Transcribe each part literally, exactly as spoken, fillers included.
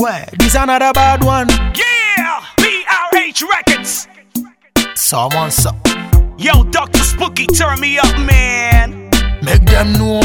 Where? This another bad one. Yeah, P R H Records. Someone so. Yo, Doctor Spooky, turn me up, man. Make them know.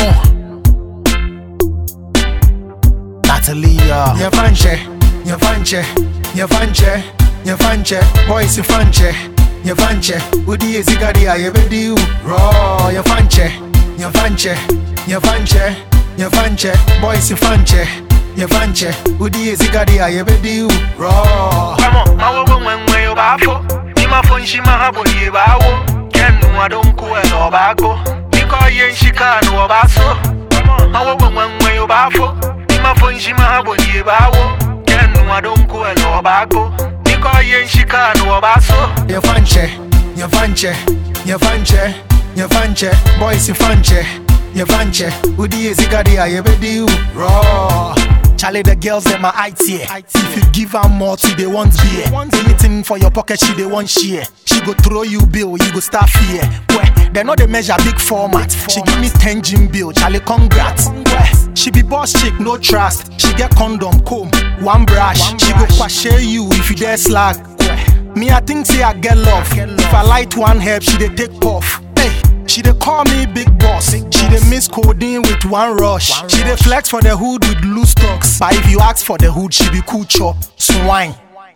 Natalia. Ya fanche, ya fanche, ya fanche, ya fanche. Boys ya fanche, ya fanche. Udi ezigadi ya yebedi u. Raw, ya fanche, ya fanche, ya fanche, ya fanche. Boys ya fanche, ya fanche. Udi ezigadi ya yebedi u. Raw. Come on, mawo wenwe yo bafo. Ima fonshi mahabo ye bawo. Kenu adonku elo bago. Niko yen shikanu obaso. Mawo wenwe yo bafo. Ima fonshi mahabo ye bawo. Kenu adonku elo bago. Niko yen shikanu obaso. Ya fanche, ya fanche, ya fanche, ya fanche. Boys ya fanche, ya fanche. Udi ezigadi ya yebedi u. Raw. Charlie, the girls in my I T. If you give her more to they want beer. Anything for your pocket, she they want share. She go throw you bill, you go start fear. Well, they know they measure big format. She give me ten gym bill, Charlie, congrats. Well, she be boss chick, no trust. She get condom, comb, one brush. She go share you if you dare slag. Me, I think say I get love. If I light one herb, she they take puff. Hey. She dey call me big boss. She dey miss codeine with one rush. She dey flex for the hood with loose talks. But if you ask for the hood, she be cool chop. Swine.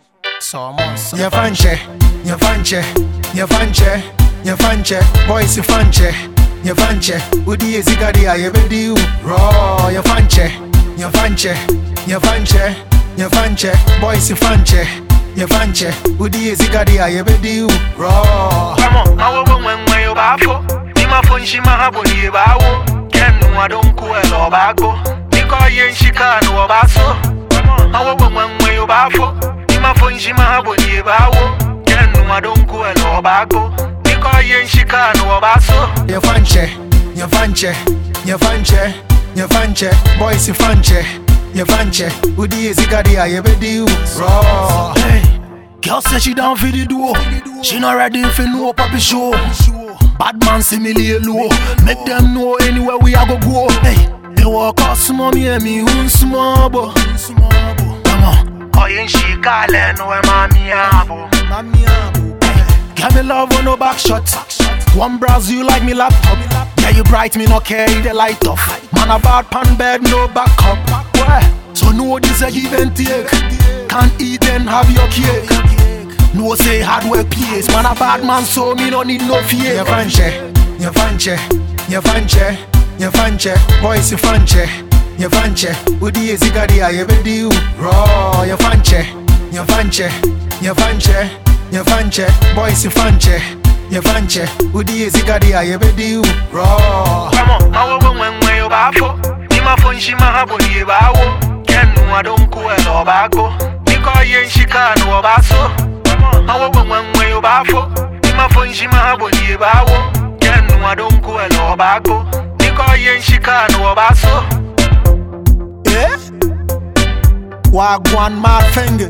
Ya fanche, ya fanche, ya fanche, ya fanche. Boys ya fanche, ya fanche. Udi ezigadi ya yebedi u. Raw, ya fanche, ya fanche, ya fanche, ya fanche. Boys ya fanche, ya fanche. Udi ezigadi ya yebedi u. Raw. Come on, mawo wenwe yo bafo. Ima fonshi mahabo ye bawo. Kenu adonku elo bago. Niko yen shikanu obaso. Mawo wenwe yo bafo. Ima fonshi mahabo ye bawo. Kenu adonku elo bago. Niko yen shikanu obaso. Ya fanche, ya fanche, ya fanche, ya fanche. Boys ya fanche, ya fanche. Udi ezigadi ya yebedi u. Raw. Hey, girl say she down for the duo. She not ready for no papi show. Bad man see me lay low. Make them know anywhere we a go go. Hey, they walk out small me and me un small bo. Come on, Oyen shikale no e mami abo. mami abo. Hey, give me love on no back shot. One browse you like me laptop. Yeah, you bright me no carry the light off. Man a bad pan bed no back up. Where? So know this a give and take. Can't eat and have your cake. No say hard work place. Man a bad man so me no need no fear. Ya fanche, ya fanche, ya fanche, ya fanche. Boys ya fanche, ya fanche. Udi ezigadi ya yebedi u. Raw, ya fanche, ya fanche, ya fanche, ya fanche. Boys ya fanche, ya fanche. Udi ezigadi ya yebedi u. Raw. Come on, mawo wenwe yo bafo. Ima fonshi mahabo ye bawo. Kenu adonku elo bago. Niko yen shikanu obaso. Mawo wenwe yo bafo. Ima fonshi mahabo ye bawo. Kenu adonku elo bago. Niko yen shikanu obaso. Yeah? Wagwan mad fingers.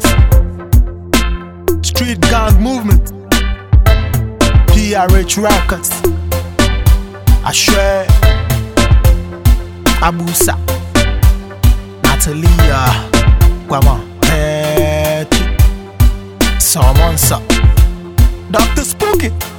Street gang movement. P R H Records. Ashwe Abusa Natalia. Come on. Petty. Someone suck. Doctor Spooky.